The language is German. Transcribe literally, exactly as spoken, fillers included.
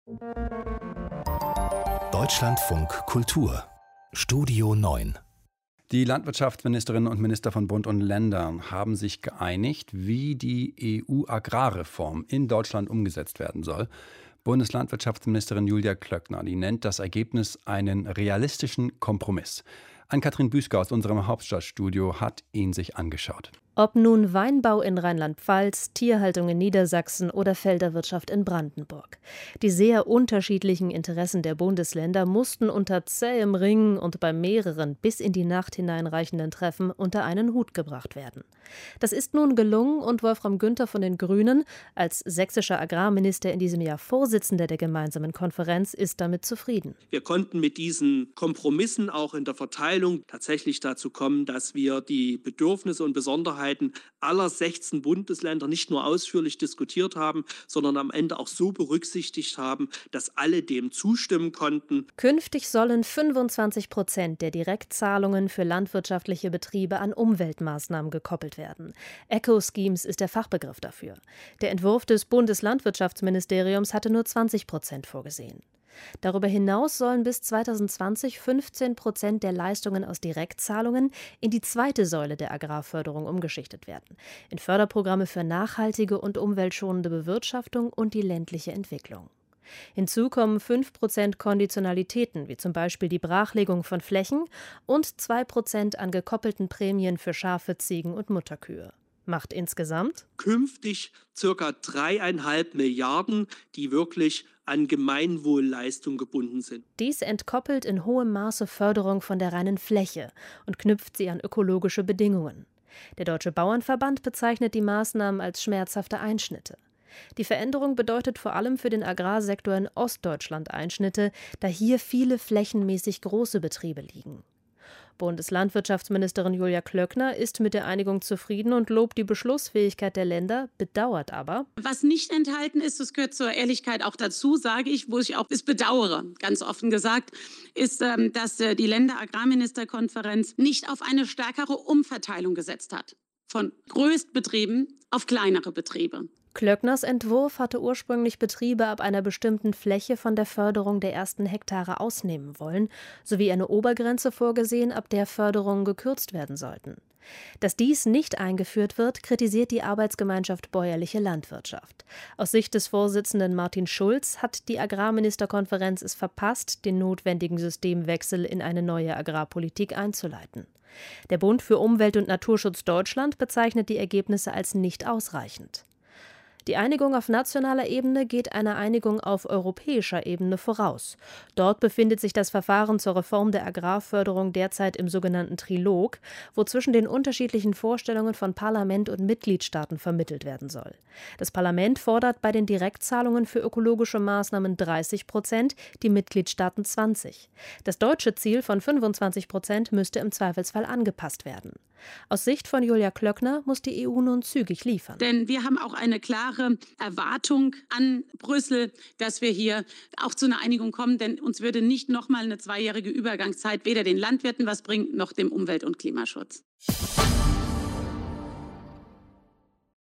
Deutschlandfunk Kultur Studio neun. Die Landwirtschaftsministerinnen und Minister von Bund und Ländern haben sich geeinigt, wie die E U-Agrarreform in Deutschland umgesetzt werden soll. Bundeslandwirtschaftsministerin Julia Klöckner, die nennt das Ergebnis einen realistischen Kompromiss. Ann-Kathrin Büsker aus unserem Hauptstadtstudio hat ihn sich angeschaut. Ob nun Weinbau in Rheinland-Pfalz, Tierhaltung in Niedersachsen oder Felderwirtschaft in Brandenburg. Die sehr unterschiedlichen Interessen der Bundesländer mussten unter zähem Ringen und bei mehreren bis in die Nacht hineinreichenden Treffen unter einen Hut gebracht werden. Das ist nun gelungen und Wolfram Günther von den Grünen, als sächsischer Agrarminister in diesem Jahr Vorsitzender der gemeinsamen Konferenz, ist damit zufrieden. Wir konnten mit diesen Kompromissen auch in der Verteilung tatsächlich dazu kommen, dass wir die Bedürfnisse und Besonderheiten aller sechzehn Bundesländer nicht nur ausführlich diskutiert haben, sondern am Ende auch so berücksichtigt haben, dass alle dem zustimmen konnten. Künftig sollen fünfundzwanzig Prozent der Direktzahlungen für landwirtschaftliche Betriebe an Umweltmaßnahmen gekoppelt werden. Eco-Schemes ist der Fachbegriff dafür. Der Entwurf des Bundeslandwirtschaftsministeriums hatte nur zwanzig Prozent vorgesehen. Darüber hinaus sollen bis zweitausendzwanzig fünfzehn Prozent der Leistungen aus Direktzahlungen in die zweite Säule der Agrarförderung umgeschichtet werden, in Förderprogramme für nachhaltige und umweltschonende Bewirtschaftung und die ländliche Entwicklung. Hinzu kommen fünf Prozent Konditionalitäten, wie zum Beispiel die Brachlegung von Flächen, und zwei Prozent an gekoppelten Prämien für Schafe, Ziegen und Mutterkühe. Macht insgesamt künftig circa dreieinhalb Milliarden, die wirklich an Gemeinwohlleistung gebunden sind. Dies entkoppelt in hohem Maße Förderung von der reinen Fläche und knüpft sie an ökologische Bedingungen. Der Deutsche Bauernverband bezeichnet die Maßnahmen als schmerzhafte Einschnitte. Die Veränderung bedeutet vor allem für den Agrarsektor in Ostdeutschland Einschnitte, da hier viele flächenmäßig große Betriebe liegen. Bundeslandwirtschaftsministerin Julia Klöckner ist mit der Einigung zufrieden und lobt die Beschlussfähigkeit der Länder, bedauert aber: Was nicht enthalten ist, das gehört zur Ehrlichkeit auch dazu, sage ich, wo ich auch es bedauere, ganz offen gesagt, ist, dass die Länder-Agrarministerkonferenz nicht auf eine stärkere Umverteilung gesetzt hat. Von Größtbetrieben auf kleinere Betriebe. Klöckners Entwurf hatte ursprünglich Betriebe ab einer bestimmten Fläche von der Förderung der ersten Hektare ausnehmen wollen, sowie eine Obergrenze vorgesehen, ab der Förderungen gekürzt werden sollten. Dass dies nicht eingeführt wird, kritisiert die Arbeitsgemeinschaft Bäuerliche Landwirtschaft. Aus Sicht des Vorsitzenden Martin Schulz hat die Agrarministerkonferenz es verpasst, den notwendigen Systemwechsel in eine neue Agrarpolitik einzuleiten. Der Bund für Umwelt und Naturschutz Deutschland bezeichnet die Ergebnisse als nicht ausreichend. Die Einigung auf nationaler Ebene geht einer Einigung auf europäischer Ebene voraus. Dort befindet sich das Verfahren zur Reform der Agrarförderung derzeit im sogenannten Trilog, wo zwischen den unterschiedlichen Vorstellungen von Parlament und Mitgliedstaaten vermittelt werden soll. Das Parlament fordert bei den Direktzahlungen für ökologische Maßnahmen dreißig Prozent, die Mitgliedstaaten zwanzig. Das deutsche Ziel von fünfundzwanzig Prozent müsste im Zweifelsfall angepasst werden. Aus Sicht von Julia Klöckner muss die E U nun zügig liefern. Denn wir haben auch eine klare Erwartung an Brüssel, dass wir hier auch zu einer Einigung kommen. Denn uns würde nicht noch mal eine zweijährige Übergangszeit weder den Landwirten was bringen, noch dem Umwelt- und Klimaschutz.